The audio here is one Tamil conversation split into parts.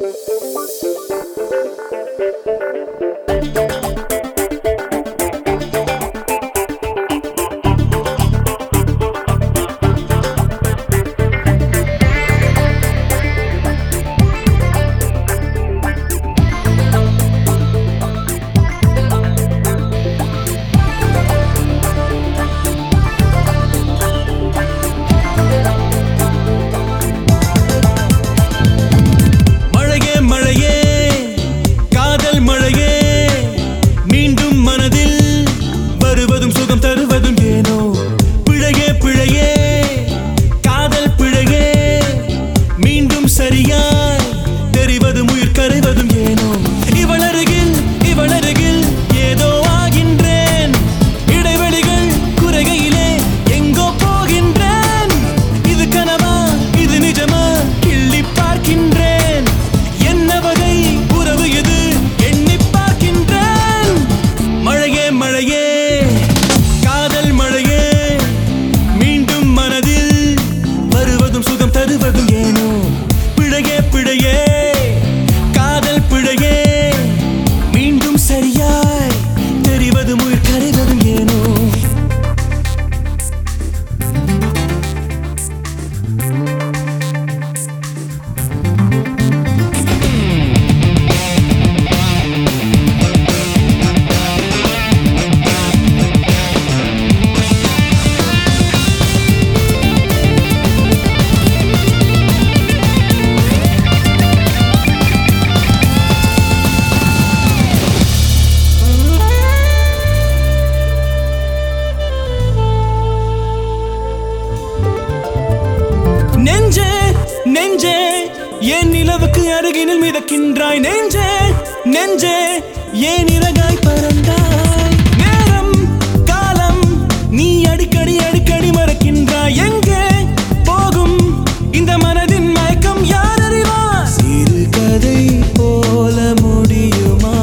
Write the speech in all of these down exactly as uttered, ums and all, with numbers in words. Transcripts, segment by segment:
நெஞ்சே ஏன் நிலவுக்கு அருகினில் மிதக்கின்றாய் நெஞ்சே நெஞ்சே ஏன் இறகாய் பறந்தாய் நேரம் காலம் நீ அடிக்கடி அடிக்கடி மறக்கின்றாய் எங்கே போகும் இந்த மனதின் மயக்கம் யார் அறிவார் சிறு கதை போல முடியுமா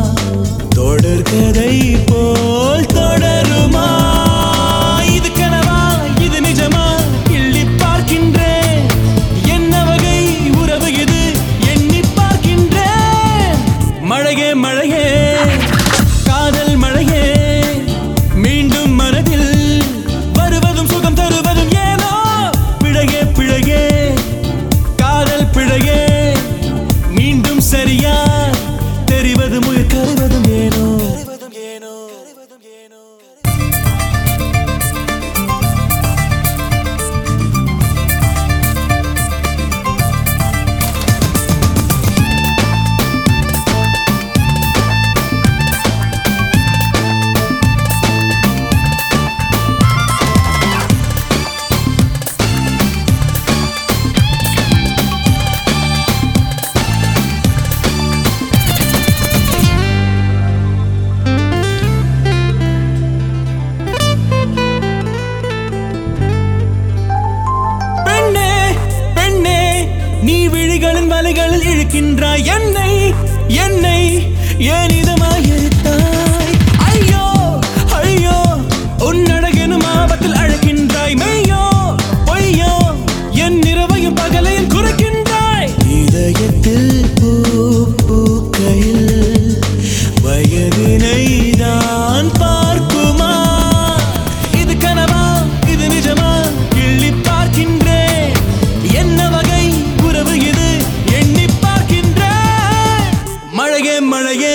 தொடர் கதை போல் தொடருமா இது கனவா இது நிஜமா கிள்ளி பார்க்கின்றேன் என்ன வகை உறவு இது எண்ணி பார்க்கின்றேன் மழையே மழையே காதல் மழையே மீண்டும் மனதில் வருவதும் சுகம் தருவதும் ஏனோ பிழையே பிழையே காதல் பிழையே மீண்டும் சரியா தெரிவதும் உயிர் கருவதும் ஏனோ ஏனோ ஏனோ நீ விழிகளின் வலைகளில் இழுக்கின்றாய் என்னை என்னை ஏன் இதமாய் இழுத்தாய் ஐயோ ஐயோ உன் அழகெனும் ஆபத்தில் அழைக்கின்றாய் மெய்யோ பொய்யோ என் இரவையும் பகலையும் குறைக்கின்றாய் இதயத்தில் பூ பூக்கையில் வயதினை தான் பார்க்குமா இது கனவா இது நிஜமா கிள்ளி பார்க்கின்றேன் என்ன வகை உறவு இது எண்ணி பார்க்கின்றேன் மழையே மழையே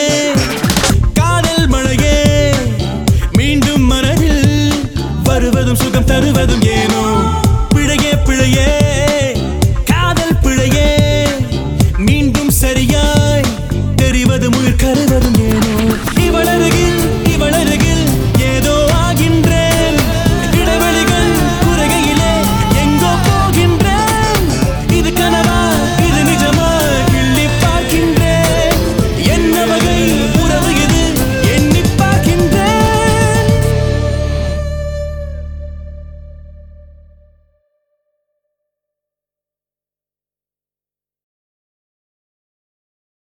காதல் மழையே மீண்டும் மனதில் வருவதும் சுகம் தருவதும்